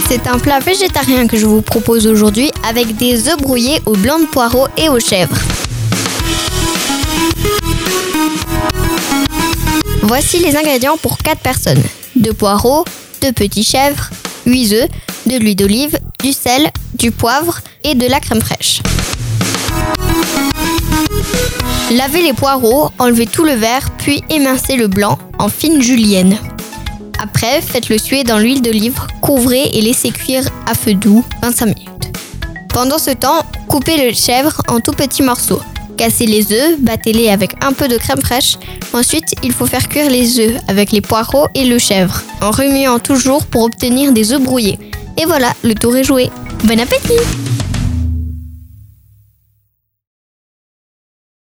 C'est un plat végétarien que je vous propose aujourd'hui avec des œufs brouillés au blanc de poireaux et aux chèvres. Voici les ingrédients pour 4 personnes. 2 poireaux, 2 petits chèvres, 8 œufs, de l'huile d'olive, du sel, du poivre et de la crème fraîche. Lavez les poireaux, enlevez tout le verre, puis émincez le blanc en fines juliennes. Après, faites-le suer dans l'huile d'olive, couvrez et laissez cuire à feu doux 25 minutes. Pendant ce temps, coupez le chèvre en tout petits morceaux. Cassez les œufs, battez-les avec un peu de crème fraîche. Ensuite, il faut faire cuire les œufs avec les poireaux et le chèvre, en remuant toujours pour obtenir des œufs brouillés. Et voilà, le tour est joué. Bon appétit!